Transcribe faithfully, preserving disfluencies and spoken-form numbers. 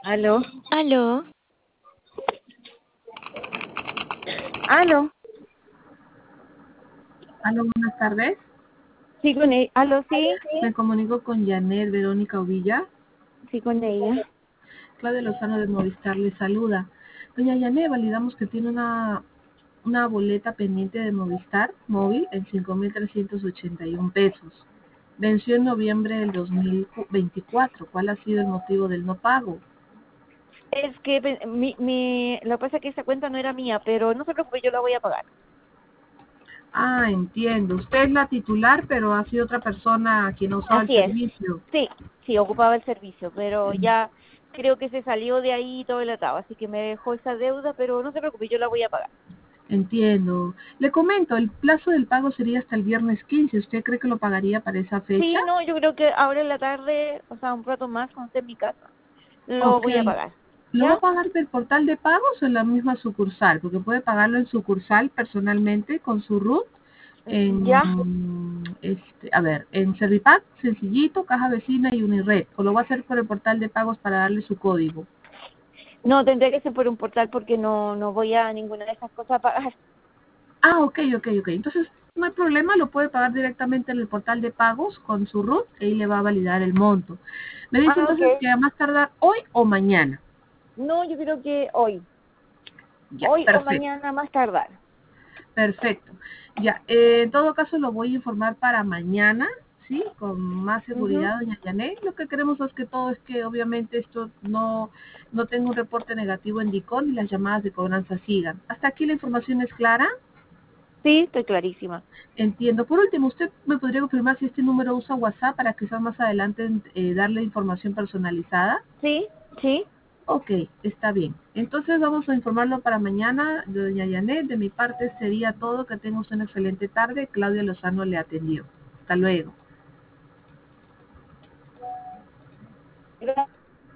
Aló, Aló, aló, Aló, buenas tardes. sí con ella, aló, sí, Me comunico con Janet Verónica Ovilla. sí con ella. Claudia Lozano de Movistar le saluda. Doña Janet, validamos que tiene una, una boleta pendiente de Movistar móvil en cinco mil trescientos ochenta y uno pesos. Venció en noviembre del dos mil veinticuatro. ¿Cuál ha sido el motivo del no pago? Es que pe- mi, mi, lo que pasa es que esa cuenta no era mía, pero no se preocupe, yo la voy a pagar. Ah, entiendo. Usted es la titular, pero ha sido otra persona quien ha usado el Así es, servicio. sí, sí, ocupaba el servicio, pero ya creo que se salió de ahí todo el atado, así que me dejó esa deuda, pero no se preocupe, yo la voy a pagar. Entiendo. Le comento, el plazo del pago sería hasta el viernes quince. ¿Usted cree que lo pagaría para esa fecha? Sí, no, yo creo que ahora en la tarde, o sea, un rato más cuando esté en mi casa, lo Ok. voy a pagar. ¿Lo va a ¿Ya? pagar del portal de pagos o en la misma sucursal? Porque puede pagarlo en sucursal personalmente con su RUT. En, ¿Ya? este, a ver, en Servipack, Sencillito, Caja Vecina y Unired. O lo va a hacer por el portal de pagos para darle su código. No, tendré que ser por un portal porque no, no voy a ninguna de esas cosas a pagar. Ah, ok, ok, ok. Entonces, no hay problema, lo puede pagar directamente en el portal de pagos con su RUT y ahí le va a validar el monto. Me dice Ah, entonces ok. que a más tardar hoy o mañana. No, yo creo que hoy. Ya, Hoy o perfecto. mañana más tardar. Perfecto. Ya, eh, en todo caso lo voy a informar para mañana, ¿sí? Con más Ujú. seguridad, doña Janet. Lo que queremos es que todo es que obviamente esto no, no tenga un reporte negativo en DICON y las llamadas de cobranza sigan. ¿Hasta aquí la información es clara? Sí, estoy clarísima. Entiendo. Por último, ¿usted me podría confirmar si este número usa WhatsApp para quizás más adelante eh, darle información personalizada? Sí, sí. Ok, está bien. Entonces vamos a informarlo para mañana, doña Janet. De mi parte sería todo. Que tenga usted una excelente tarde. Claudia Lozano le atendió. Hasta luego. Gracias.